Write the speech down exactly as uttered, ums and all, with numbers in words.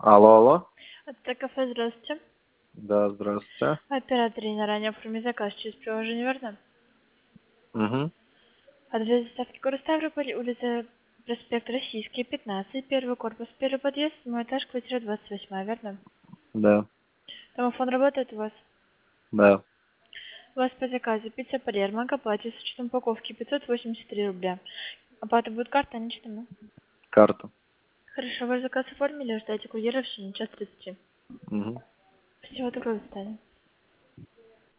Алло, алло. Это кафе, здравствуйте. Да, здравствуйте. Оператор на ранее оформить заказ через приложение, верно? Угу. Адрес доставки город Ставрополь, улица проспект Российский, пятнадцать, первый корпус, первый подъезд, седьмой этаж, квартира двадцать восемь, верно? Да, Домофон работает у вас? да. У вас по заказу пицца Палермо, к оплате с учетом упаковки пятьсот восемьдесят три рубля. Оплата будет карта, наличными. Карта. Хорошо, ваш заказ оформили, ждайте курьера в течение час тридцати. Угу. Всего доброго, до свидания.